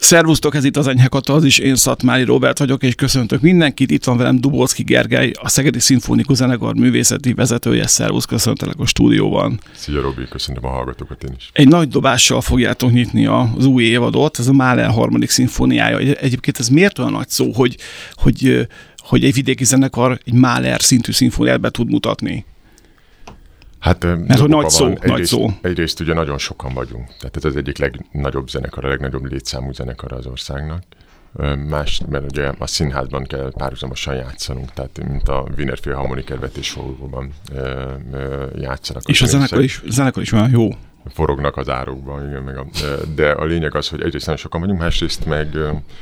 Szervusztok, ez itt az Enyhe Katalózis, én Szatmári Róbert vagyok, és köszöntök mindenkit. Itt van velem Dubolszky Gergely, a Szegedi Szimfonikus Zenekar művészeti vezetője. Szervusz, köszöntelek a stúdióban. Szia Robi, köszönöm a hallgatókat én is. Egy nagy dobással fogjátok nyitni az új évadot, ez a Mahler 3. szimfóniája. Egyébként ez miért olyan nagy szó, hogy egy vidéki zenekar egy Mahler szintű szimfóniát be tud mutatni? Hát, mert hogy nagy szó. Egyrészt ugye nagyon sokan vagyunk, tehát ez az egyik legnagyobb zenekar, a legnagyobb létszámú zenekar az országnak. Más, mert ugye a színházban kell párhuzamosan játszanunk, tehát mint a Wiener Philharmoniker vetésforgóban játszanak. És a zenekar is olyan jó. Forognak az árokban, igen, de a lényeg az, hogy egyrészt nagyon sokan vagyunk, másrészt meg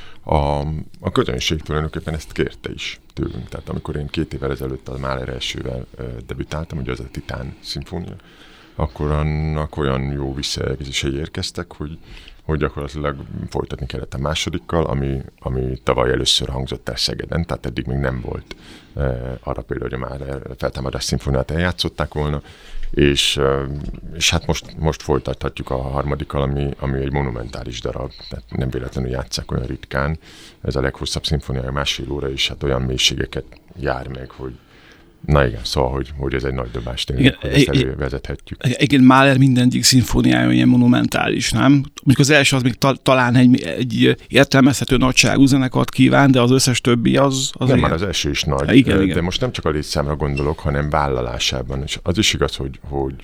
a közönség tulajdonképpen ezt kérte is tőlünk. Tehát amikor én 2 évvel ezelőtt a Mahler elsővel debütáltam, ugye az a Titán szimfónia, akkor annak olyan jó visszajelzései érkeztek, hogy gyakorlatilag folytatni kellett a másodikkal, ami tavaly először hangzott el Szegeden, tehát eddig még nem volt arra például, hogy a Mahler feltámadás szimfóniát eljátszották volna, és hát most folytathatjuk a harmadikkal, ami egy monumentális darab, tehát nem véletlenül játsszák olyan ritkán. Ez a leghosszabb szimfóniája 1,5 óra, és hát olyan mélységeket jár meg, hogy na igen, szóval, hogy ez egy nagy dobás tényleg, hogy ezt elővezethetjük. Egyébként Mahler mindegyik szimfóniája ilyen monumentális, nem? Mondjuk az első az még talán egy értelmezhető nagyságú zenekart kíván, de az összes többi az nem, ilyen. már az első is nagy, igen. De most nem csak a létszámra gondolok, hanem vállalásában. És az is igaz, hogy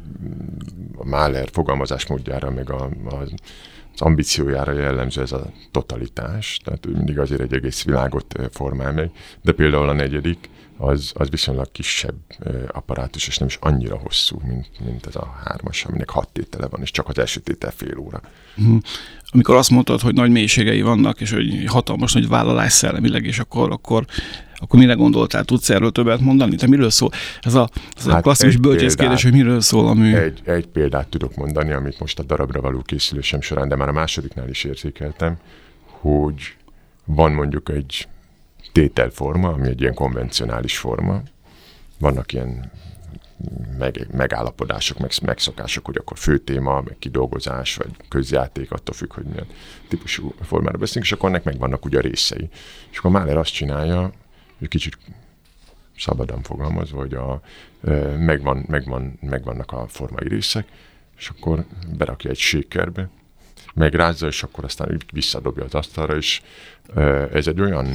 a Mahler fogalmazásmódjára, meg az ambíciójára jellemző ez a totalitás, tehát ő mindig azért egy egész világot formál meg, de például a 4. az viszonylag kisebb apparátus, és nem is annyira hosszú, mint ez a 3, aminek 6 tétele van, és csak az első tétel fél óra. Amikor azt mondtad, hogy nagy mélységei vannak, és hogy hatalmas nagy vállalás szellemileg, és akkor mire gondoltál? Tudsz erről többet mondani? Te miről szól? Ez a klasszikus bölcsészkérdés, hogy miről szól a mű? Egy példát tudok mondani, amit most a darabra való készülésem során, de már a másodiknál is érzékeltem, hogy van mondjuk egy tételforma, ami egy konvencionális forma. Vannak ilyen megállapodások, megszokások, hogy akkor főtéma, meg kidolgozás, vagy közjáték, attól függ, hogy milyen típusú formára beszélünk, és akkor ennek megvannak ugye a részei. És akkor Mahler azt csinálja, hogy kicsit szabadon fogalmazva, hogy megvannak a formai részek, és akkor berakja egy shakerbe, megrázza, és akkor aztán visszadobja az asztalra, és ez egy olyan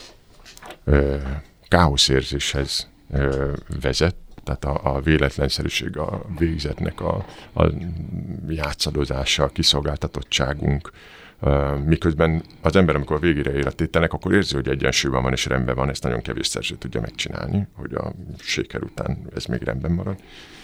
káoszérzéshez vezet, tehát a véletlenszerűség, a végzetnek a játszadozása, a kiszolgáltatottságunk, miközben az ember, amikor a végére ér a tételnek, akkor érzi, hogy egyensúlyban van és rendben van, ezt nagyon kevés szerző tudja megcsinálni, hogy a shaker után ez még rendben marad,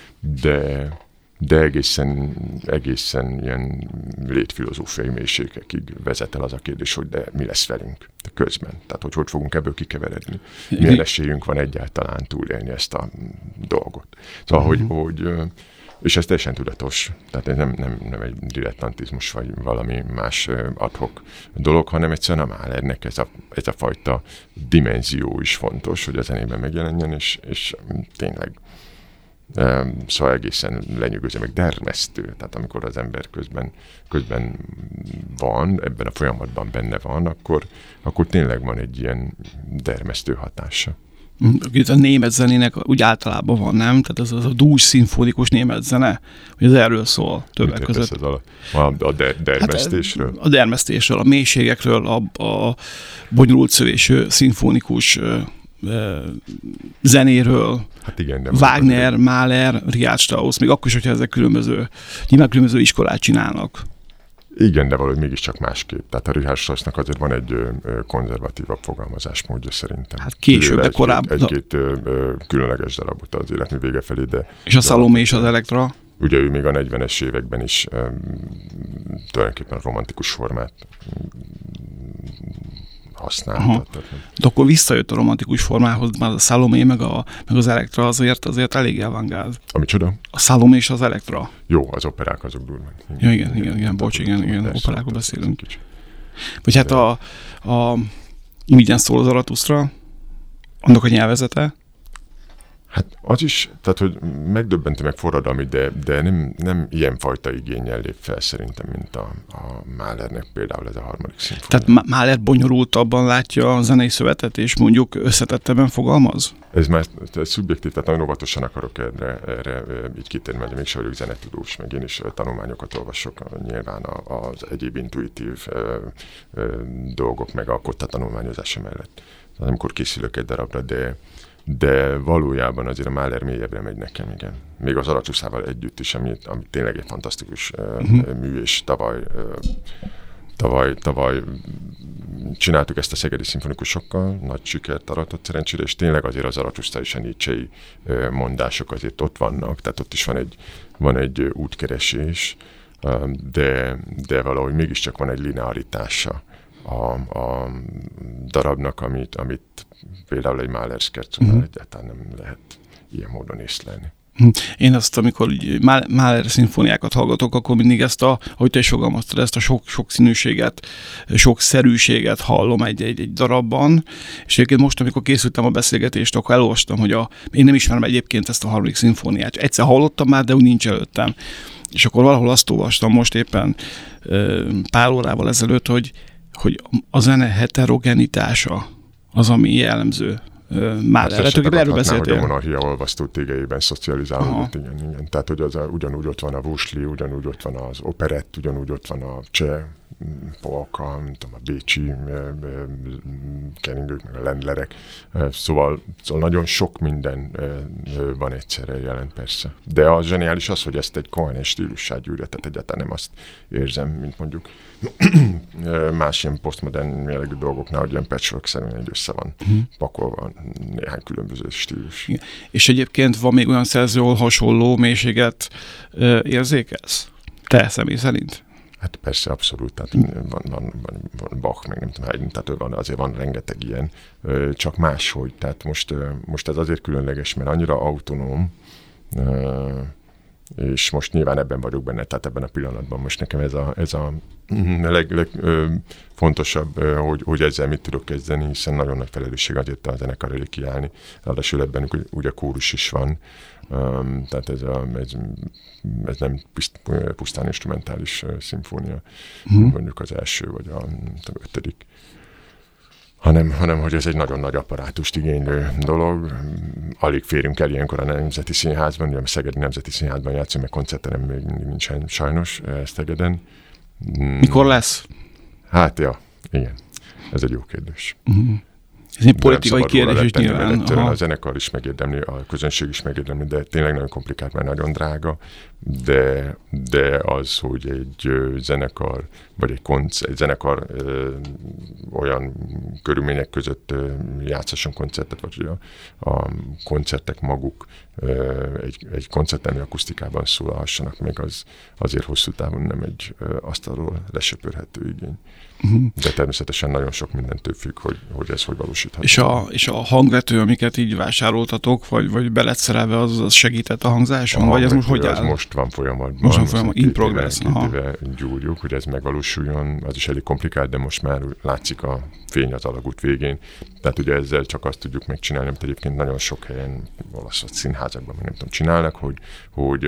de egészen ilyen létfilozófiai mélységekig vezet el az a kérdés, hogy de mi lesz velünk közben. Tehát, hogy fogunk ebből kikeveredni. Milyen esélyünk van egyáltalán túlélni ezt a dolgot. Szóval, és ez teljesen tudatos. Tehát ez nem egy dilettantizmus, vagy valami más ad hoc dolog, hanem egyszerűen a Mahlernek ez a fajta dimenzió is fontos, hogy a zenében megjelenjen, és tényleg szóval egészen lenyűgöző, meg dermesztő. Tehát amikor az ember közben van, ebben a folyamatban benne van, akkor tényleg van egy ilyen dermesztő hatása. Itt a német zenének úgy általában van, nem? Tehát az a dús szimfonikus német zene, hogy ez erről szól többek között. A dermesztésről? Hát a dermesztésről, a mélységekről, a bonyolult szövésű szimfonikus zenéről, hát igen, Wagner, Mahler, Richard Strauss, még akkor is, hogyha ezek különböző iskolát csinálnak. Igen, de valahogy mégiscsak másképp. Tehát a Richard Straussnak azért van egy konzervatívabb fogalmazásmódja szerintem. Hát később, de korábban. Egy-két különleges darabot az életmű vége felé, de... És a Salomé és az Elektra? Ugye ő még a 40-es években is tulajdonképpen a romantikus formát használta. De akkor visszajött a romantikus formához, már a Salomé meg az Elektra azért elég avantgárd. Ami csoda? A Salomé és az Elektra. Jó, az operák azok durván. Ja, igen, bocs, igen, operákról beszélünk. Vagy hát a Imigyen szól az Zarathustra, annak a nyelvezete. Hát az is, tehát hogy megdöbbentő, meg forradalmi, de nem ilyen fajta igénnyel lép fel szerintem, mint a Mahlernek például ez a harmadik szimfónia. Tehát Mahler bonyolultabban látja a zenei szövetet, és mondjuk összetettebben fogalmaz? Ez már szubjektív, tehát nagyon óvatosan akarok erre így kitérni, mert mégse vagyok zenetudós, meg én is tanulmányokat olvasok, nyilván az egyéb intuitív dolgok, meg a kotta tanulmányozása mellett. Tehát amikor készülök egy darabra, de valójában azért a Mahler mélyebbre megy nekem, igen. Még az Zarathusтрával együtt is, ami tényleg egy fantasztikus mű, és tavaly csináltuk ezt a szegedi szimfonikusokkal, nagy sikert aratott szerencsére, és tényleg azért az Zarathustra és a Nietzschei mondások azért ott vannak, tehát ott is van egy útkeresés, de valahogy mégiscsak van egy linearitása a darabnak, amit például egy Mahler szkercónál egyáltalán nem lehet ilyen módon észlelni. Én azt, amikor Mahler szimfóniákat hallgatok, akkor mindig ezt ahogy te is fogalmaztad, ezt a sokszínűséget, sokszerűséget hallom egy darabban, és egyébként most, amikor készültem a beszélgetést, akkor elolvastam, hogy én nem ismerem egyébként ezt a harmadik szimfóniát. Egyszer hallottam már, de úgy nincs előttem. És akkor valahol azt olvastam most éppen pár órával ezelőtt, hogy a zene heterogenitása az, ami jellemző. Már erről beszéltél. Hogy a monarchia olvasztó tégelyében szocializálódott, igen. Tehát, hogy ugyanúgy ott van a Vusli, ugyanúgy ott van az operett, ugyanúgy ott van a cseh polka, a bécsi keringők, meg a lendlerek. Szóval nagyon sok minden van egyszerre jelen, persze. De a zseniális az, hogy ezt egy koherens stílussá gyűrje, tehát egyáltalán nem azt érzem, mint mondjuk más ilyen posztmodern jellegű dolgoknál, hogy ilyen patchwork-szerűen egy össze van pakolva néhány különböző stílus. Igen. És egyébként van még olyan szerző, ahol hasonló mélységet érzékelsz? Te személy szerint? Hát persze, abszolút. Tehát van Bach, meg nem tudom, Haydn, tehát azért van rengeteg ilyen, csak máshogy. Tehát most ez azért különleges, mert annyira autonóm, és most nyilván ebben vagyok benne, tehát ebben a pillanatban most nekem ez a legfontosabb, hogy ezzel mit tudok kezdeni, hiszen nagyon nagy felelősség azért a zenekar elé kiállni. Ráadásul ebben ugye kórus is van, tehát ez nem pusztán instrumentális szimfónia, mondjuk az első vagy a 5., hanem hogy ez egy nagyon nagy apparátust igénylő dolog. Alig férünk el ilyenkor a Nemzeti Színházban, ugye a Szegedi Nemzeti Színházban játszunk, meg koncerten még mindig nincsen sajnos Szegeden. Mikor lesz? Hát ja, igen. Ez egy jó kérdés. Ez egy politikai kérdés is nyilván. A zenekar is megérdemli, a közönség is megérdemli, de tényleg nagyon komplikált, mert nagyon drága. De az, hogy egy zenekar, vagy egy zenekar olyan körülmények között játszasson koncertet, vagy hogy a koncertek maguk egy koncerttermi akusztikában szólalhassanak, még azért hosszú távon nem egy asztalról lesöpörhető igény. De természetesen nagyon sok mindentől függ, hogy ez hogy valósítható. És a hangvető, amiket így vásároltatok, vagy be lett szerelve, az segített a hangzáson? Vagy ez most hogy áll? Most van folyamatban. Most van folyamatban, in progress. Két éve gyúrjuk, hogy ez megvalósuljon. Az is elég komplikált, de most már látszik a fény az alagút végén. Tehát ugye ezzel csak azt tudjuk megcsinálni, amit egyébként nagyon sok helyen, valószínűleg színházakban, nem tudom, csinálnak, hogy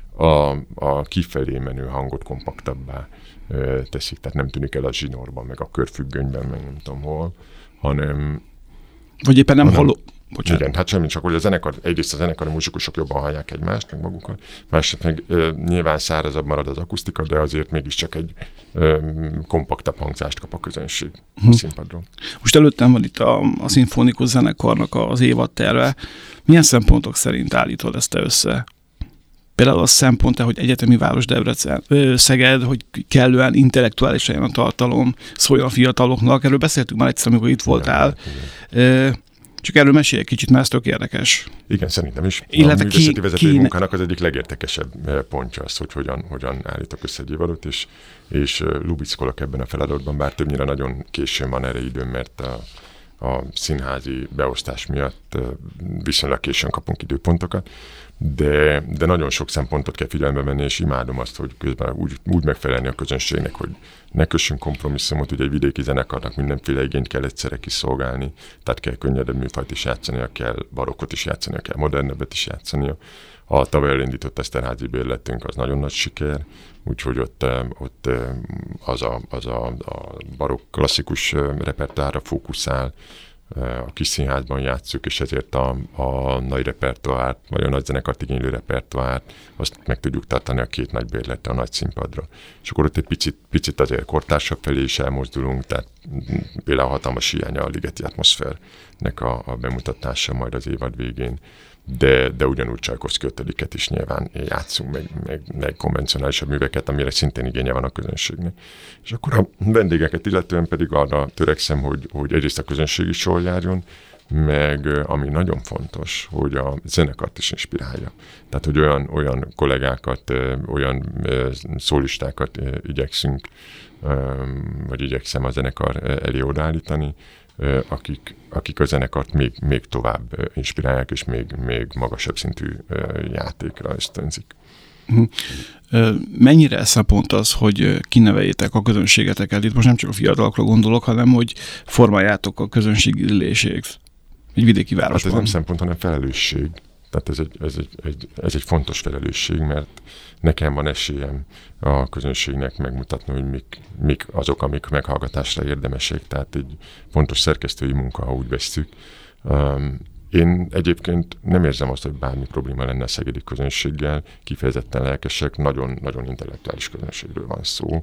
a kifelé menő hangot kompaktabbá teszik, tehát nem tűnik el a zsinórban, meg a körfüggönyben, meg nem tudom hol, hanem... Vagy éppen nem halló... Bocsánat. Igen, hát semmi, csak hogy egyrészt a zenekari muzsikusok jobban hallják egymást, meg magukat, másrészt meg nyilván szárazabb marad az akusztika, de azért mégiscsak egy kompaktabb hangzást kap a közönség a színpadról. Most előttem van itt a szimfonikus zenekarnak az évadterve. Milyen szempontok szerint állítod ezt össze? Például az szempont, hogy egyetemi város Szeged, hogy kellően intellektuális legyen a tartalom, szóljon a fiataloknak. Erről beszéltünk már egyszer, amikor itt voltál. Csak erről mesélj egy kicsit, mert ez tök érdekes. Igen, szerintem is. Illetve a művészeti vezetői munkának az egyik legértekesebb pontja az, hogy hogyan állítok össze egy évadot, és lubickolok ebben a feladatban, bár többnyire nagyon későn van erre időm, mert a színházi beosztás miatt viszonylag későn kapunk időpontokat. de nagyon sok szempontot kell figyelembe venni, és imádom azt, hogy közben úgy megfelelni a közönségnek, hogy ne kössünk kompromisszumot, ugye egy vidéki zenekarnak mindenféle igényt kell egyszerre kiszolgálni, tehát kell könnyedebb műfajt is játszania, kell barokkot is játszania, kell modernebbet is játszania. A tavaly elindított Eszterházy bérletünk az nagyon nagy siker, úgyhogy ott az a barokk klasszikus repertoárra fókuszál, a kis színházban játsszuk, és ezért a nagy repertoárt, vagy a nagy zenekart igénylő repertoárt, azt meg tudjuk tartani a két nagy bérlettel a nagy színpadra. És akkor ott egy picit azért kortársabb felé is elmozdulunk, tehát például hatalmas hiánya a ligeti atmoszférnek a bemutatása majd az évad végén, de ugyanúgy Csajkovszky ötödiket is nyilván játszunk, meg konvencionálisabb műveket, amire szintén igénye van a közönségnek. És akkor a vendégeket illetően pedig arra törekszem, hogy egyrészt a közönség is jól járjon, meg ami nagyon fontos, hogy a zenekart is inspirálja. Tehát, hogy olyan kollégákat, olyan szólistákat igyekszem a zenekar elé odaállítani, akik a zenekart még tovább inspirálják, és még magasabb szintű játékra ösztönzik. Mennyire szempont az, hogy kineveljétek a közönségeteket? Itt most nem csak a fiatalokra gondolok, hanem hogy formáljátok a közönség ízlését egy vidéki városban. Hát ez nem szempont, hanem felelősség. Tehát ez egy fontos felelősség, mert nekem van esélyem a közönségnek megmutatni, hogy mik azok, amik meghallgatásra érdemesek. Tehát egy fontos szerkesztői munka, ha úgy vesszük. Én egyébként nem érzem azt, hogy bármi probléma lenne a szegedi közönséggel, kifejezetten lelkesek, nagyon, nagyon intellektuális közönségről van szó.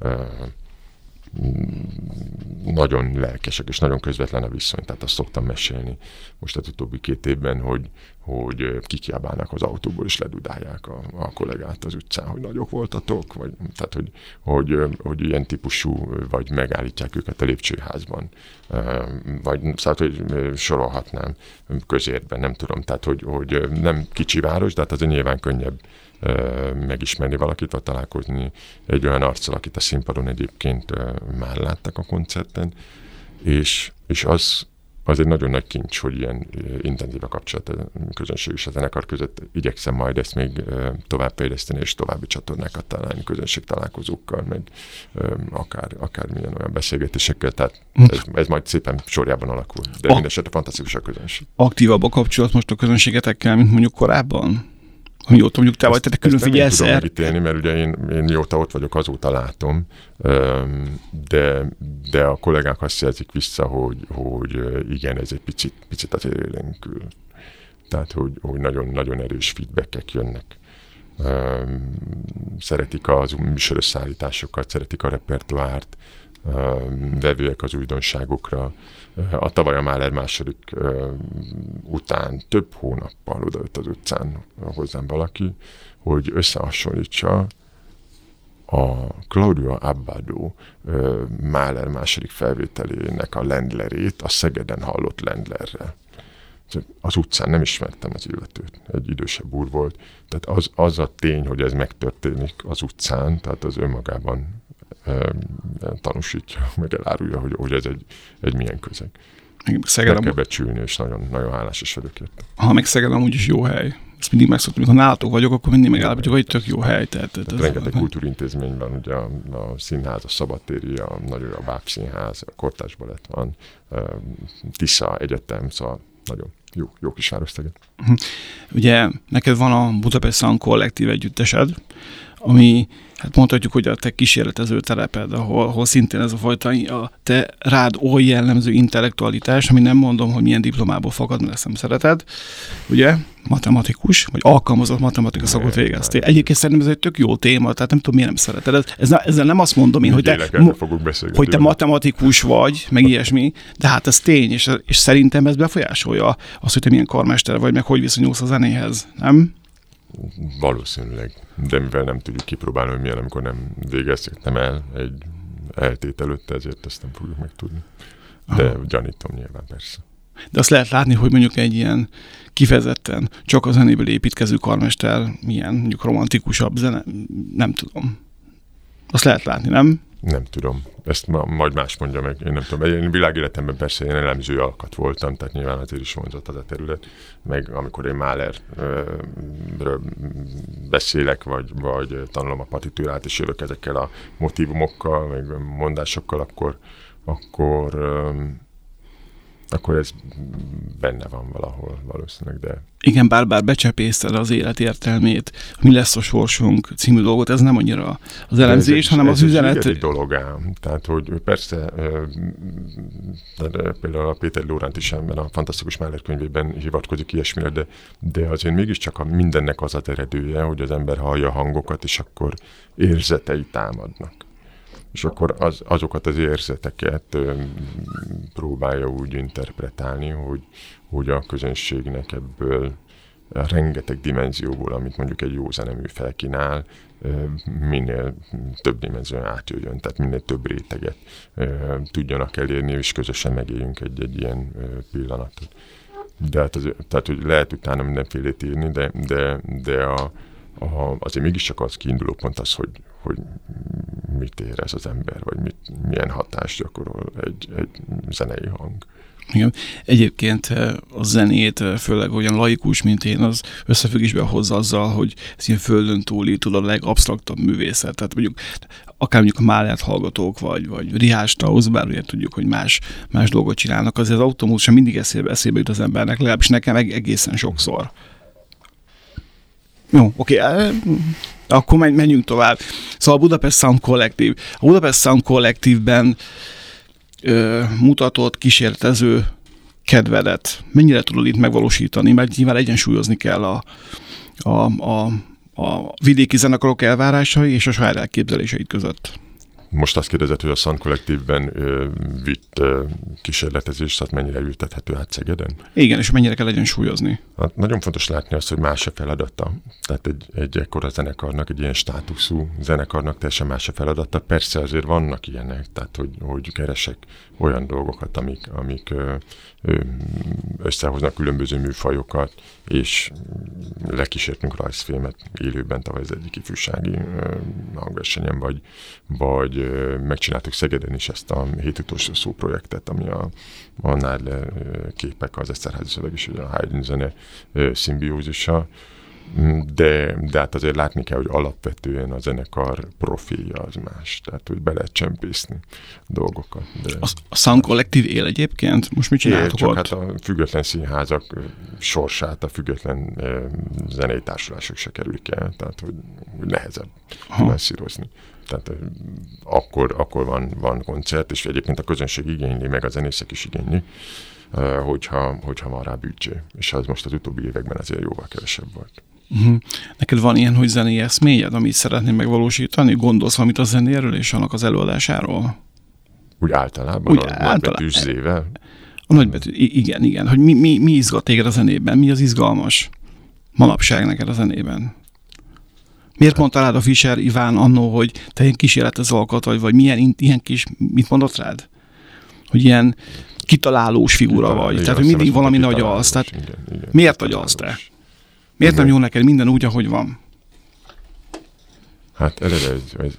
Nagyon lelkesek, és nagyon közvetlen a viszony, tehát azt szoktam mesélni most az utóbbi 2 évben, hogy kikiabálnak az autóból, és ledudálják a kollégát az utcán, hogy nagyok voltatok, vagy tehát, hogy ilyen típusú, vagy megállítják őket a lépcsőházban, vagy szóval, hogy sorolhatnám közértben, nem tudom, tehát, hogy nem kicsi város, de hát azért nyilván könnyebb megismerni valakit, vagy találkozni egy olyan arccal, akit a színpadon egyébként már láttak a koncerten, és az egy nagyon nagy kincs, hogy ilyen intenzív a kapcsolat a közönség és a zenekar között. Igyekszem majd ezt még tovább fejleszteni, és további csatornákat találni közönség találkozókkal, meg akár milyen olyan beszélgetésekkel, tehát ez majd szépen sorjában alakul. De mindesetre fantasztikus a közönség. Aktívabb a kapcsolat most a közönségetekkel, mint mondjuk korábban? Mióta mondjuk te vagy, te külön figyelsz el? Ezt nem tudom megítélni, mert ugye én mióta ott vagyok, azóta látom, de a kollégák azt jelzik vissza, hogy igen, ez egy picit azért élénkül. Tehát, hogy nagyon, nagyon erős feedbackek jönnek. Szeretik az műsorösszállításokat, szeretik a repertoárt, vevőek az újdonságokra. A tavaly a Mahler második után több hónappal odajött az utcán hozzám valaki, hogy összehasonlítsa a Claudio Abbado Mahler második felvételének a Ländlerét a Szegeden hallott Ländlerrel. Az utcán nem ismertem az illetőt, egy idősebb úr volt. Tehát az a tény, hogy ez megtörténik az utcán, tehát az önmagában tanúsítja, meg elárulja, hogy ez egy milyen közeg. Meg kell becsülni, és nagyon, nagyon hálás is vagyok érte. Ha meg Szeged amúgy is jó hely. Ezt mindig megszoktuk, ha nálatok vagyok, akkor mindig megállapítjuk, hogy tök jó hely. Tehát rengeteg kultúrintézmény van, ugye a színház, a Szabadtéri, a Báb Színház, a Kortárs Balett van, Tisza Egyetem, szóval nagyon jó kis város Szeged. Ugye neked van a Budapest Sound kollektív együttesed, ami, hát mondhatjuk, hogy a te kísérletező teleped, ahol szintén ez a fajta a te rád oly jellemző intellektualitás, ami nem mondom, hogy milyen diplomából fakad, mert ezt nem szereted, ugye, matematikus, vagy alkalmazott matematika szakot végeztél. Egyébként szerintem ez egy tök jó téma, tehát nem tudom, miért nem szereted. Ezzel nem azt mondom én, hogy te matematikus vagy, meg ilyesmi, de hát ez tény, és szerintem ez befolyásolja azt, hogy te milyen karmester vagy, meg hogy viszonyulsz a zenéhez, nem? Valószínűleg, de mivel nem tudjuk kipróbálni, hogy milyen, amikor nem végeztem el egy eltét előtte, ezért ezt nem fogjuk megtudni. De gyanítom nyilván, persze. De azt lehet látni, hogy mondjuk egy ilyen kifejezetten csak a zenéből építkező karmester milyen mondjuk romantikusabb zene, nem tudom. Azt lehet látni, nem? Nem tudom. Ezt majd más mondja meg. Én nem tudom. Én világéletemben persze én elemző alkat voltam, tehát nyilván azért is vonzott az a terület. Meg amikor én Mahlerről beszélek, vagy tanulom a partitúrát, és jövök ezekkel a motívumokkal, meg mondásokkal, akkor ez benne van valahol valószínűleg, de... Igen, bár becsepészted az élet értelmét, Mi lesz a sorsunk című dolgot, ez nem annyira az elemzés, hanem az üzenet... Ez egy dolog ám. Tehát, hogy persze, például a Péter Lóránt is ebben a fantasztikus Mahler könyvében hivatkozik ilyesmire, de azért mégiscsak mindennek az az eredője, hogy az ember hallja hangokat, és akkor érzetei támadnak. És akkor azokat az érzeteket próbálja úgy interpretálni, hogy a közönségnek ebből a rengeteg dimenzióból, amit mondjuk egy jó zenemű felkínál, minél több dimenzión átjöjjön, tehát minél több réteget tudjanak elérni, és közösen megéljünk egy ilyen pillanatot. De hát tehát, hogy lehet utána mindenfélét írni, de azért mégiscsak az kiinduló pont az, hogy mit érez az ember, vagy milyen hatást gyakorol egy zenei hang. Igen. Egyébként a zenét, főleg olyan laikus, mint én, az összefüggésben hozza azzal, hogy ez ilyen földön túli, tudod, a legabsztraktabb művészet. Tehát akár mondjuk a Mahlert hallgatók, vagy Richard Strauss, bár ugye tudjuk, hogy más dolgot csinálnak, azért az automatikusan mindig eszébe jut az embernek, legalábbis nekem egészen sokszor. Jó, oké. Akkor menjünk tovább. Szóval a Budapest Sound Collective. A Budapest Sound Collective-ben mutatott kísérletező kedvedet mennyire tudod itt megvalósítani, mert nyilván egyensúlyozni kell a vidéki zenekarok elvárásai és a saját elképzeléseid között. Most azt kérdezett, hogy a Sound Collective-ben vitt kísérletezés, tehát mennyire ültethető át Szegeden? Igen, és mennyire kell egyensúlyozni? Hát nagyon fontos látni azt, hogy más a feladata. Tehát egy ekkora zenekarnak, egy ilyen státuszú zenekarnak teljesen más a feladata. Persze azért vannak ilyenek, tehát hogy keresek olyan dolgokat, amik összehoznak különböző műfajokat, és lekísértünk rajzfilmet élőben tavaly az egyik ifjúsági hangversenyen, vagy megcsináltuk Szegeden is ezt a 7 utolsó szó projektet, ami a Nádler képek, az Eszterházy szöveg és a Haydn zene szimbiózisa, de hát azért látni kell, hogy alapvetően a zenekar profilja az más, tehát hogy be lehet csempészni dolgokat. De a Sound Collective él egyébként? Most mit csináltok csak ott? hát a független színházak sorsát a független zenei társulások se kerülik el, tehát hogy nehezebb finanszírozni. Tehát akkor van koncert, és egyébként a közönség igényli, meg a zenészek is igényli, hogyha van rá büdzsé. És az most az utóbbi években azért jóval kevesebb volt. Uh-huh. Neked van ilyen, hogy zenei eszmélyed, amit szeretnél megvalósítani? Gondolsz valamit a zenéről és annak az előadásáról? Úgy általában? A nagybetűs zével? A nagybetű, igen. Hogy mi izgat téged a zenében? Mi az izgalmas manapság neked a zenében? Miért mondta rád a Fischer Iván annó, hogy te ilyen kísérletező alkat vagy milyen ilyen kis, mit mondott rád? Hogy ilyen kitalálós figura vagy. Tehát, hogy mindig valami nagy az. Tehát igen, miért vagy az te? Miért nem jó neked minden úgy, ahogy van? Hát eleve ez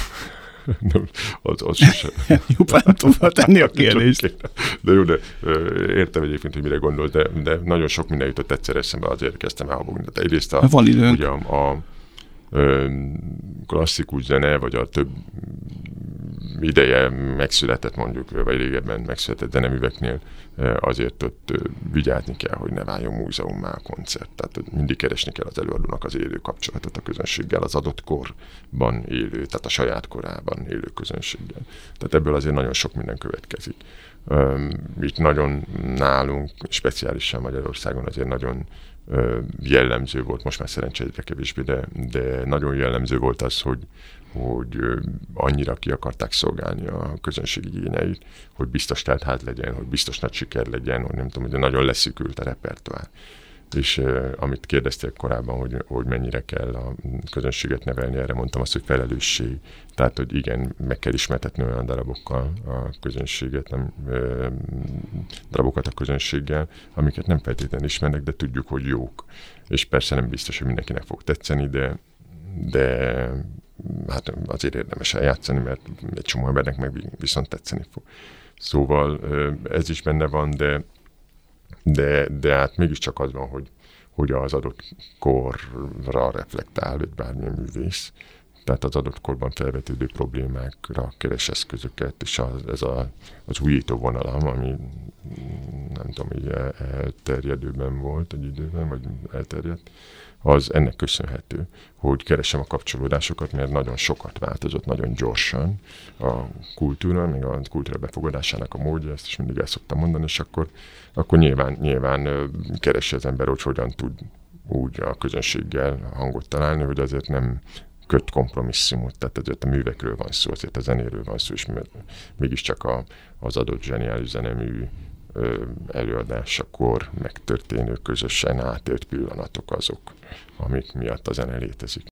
az sosem. Jobban nem tudom tenni a kérdést. De jó, de értem egyébként, hogy mire gondolsz, de nagyon sok minden jutott egyszer eszembe, azért kezdtem elhabogni. Tehát egyrészt ugye a klasszikus zene, vagy a több ideje megszületett mondjuk, vagy régebben megszületett zeneműveknél azért ott vigyázni kell, hogy ne váljon múzeummá a koncert. Tehát mindig keresni kell az előadónak az élő kapcsolatot a közönséggel, az adott korban élő, tehát a saját korában élő közönséggel. Tehát ebből azért nagyon sok minden következik. Itt nagyon nálunk, speciálisan Magyarországon azért nagyon jellemző volt, most már szerencsére kevésbé, de nagyon jellemző volt az, hogy annyira ki akarták szolgálni a közönség igényeit, hogy biztos teltház legyen, hogy biztos nagy siker legyen, hogy nem tudom, hogy nagyon leszűkült a repertoár. És amit kérdeztél korábban, hogy mennyire kell a közönséget nevelni, erre mondtam azt, hogy felelősség. Tehát, hogy igen, meg kell ismertetni olyan darabokkal a közönséget, darabokat a közönséggel, amiket nem feltétlenül ismernek, de tudjuk, hogy jók. És persze nem biztos, hogy mindenkinek fog tetszeni, de hát azért érdemes eljátszani, mert egy csomó embernek meg viszont tetszeni fog. Szóval ez is benne van, de hát mégiscsak az van, hogy az adott korra reflektál, vagy bármilyen művész. Tehát az adott korban felvetődő problémákra keres eszközöket, és ez az újító vonalam, ami nem tudom, hogy elterjedőben volt egy időben, vagy elterjedt, az ennek köszönhető, hogy keresem a kapcsolódásokat, mert nagyon sokat változott, nagyon gyorsan a kultúra, még a kultúra befogadásának a módja, ezt is mindig el szoktam mondani, és akkor nyilván keresi az ember, hogy hogyan tud úgy a közönséggel hangot találni, hogy azért nem köt kompromisszumot, tehát azért a művekről van szó, azért a zenéről van szó, és mégiscsak az adott zseniális zenemű előadásakor megtörténő közösen átélt pillanatok azok, amik miatt a zene létezik.